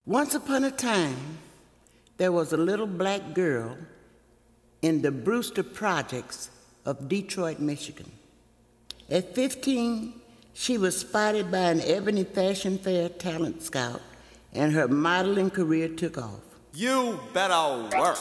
Once upon a time, there was a little black girl in the Brewster Projects of Detroit, Michigan. At 15, she was spotted by an Ebony Fashion Fair talent scout, and her modeling career took off. You better work.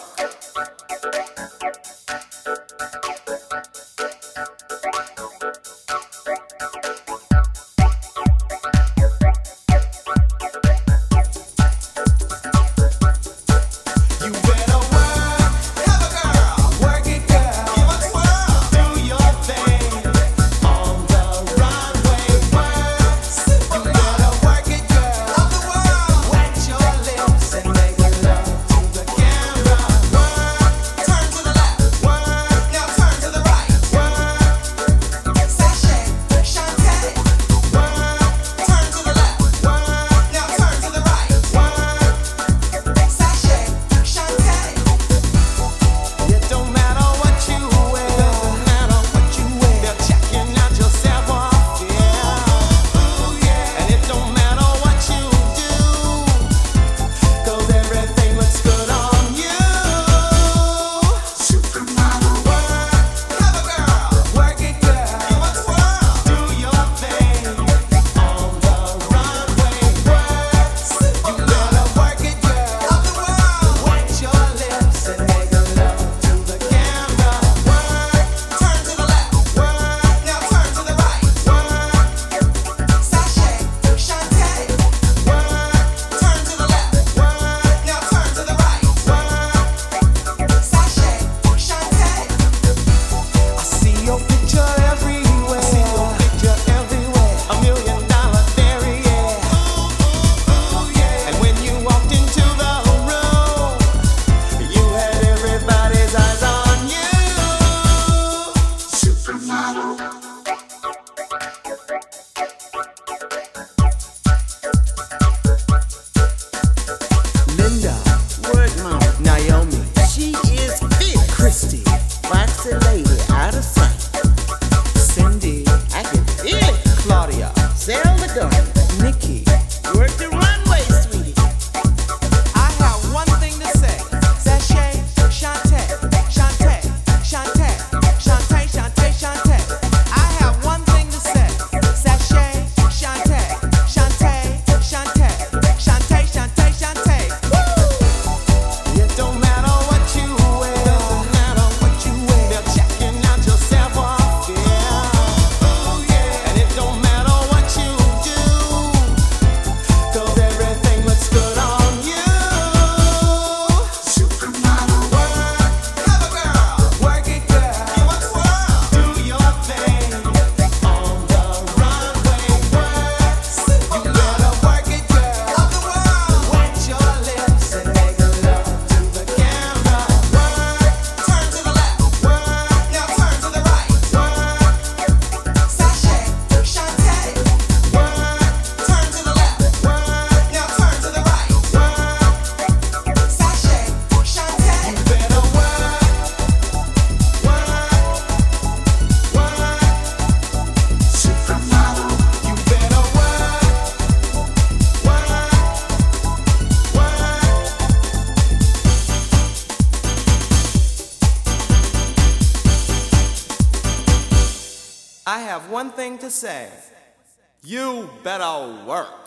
I have one thing to say. You better work.